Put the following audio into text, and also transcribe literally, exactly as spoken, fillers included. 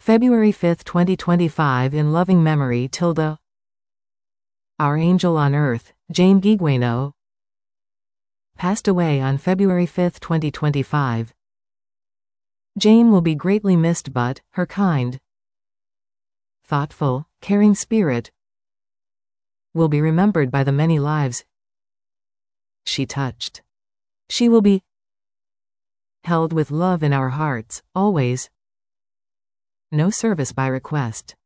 February fifth, twenty twenty-five. In loving memory, Tilda. Our angel on earth, Jane Guigueno, passed away on February fifth, twenty twenty-five. Jane will be greatly missed, but her kind, thoughtful, caring spirit will be remembered by the many lives she touched. She will be held with love in our hearts, always. No service by request.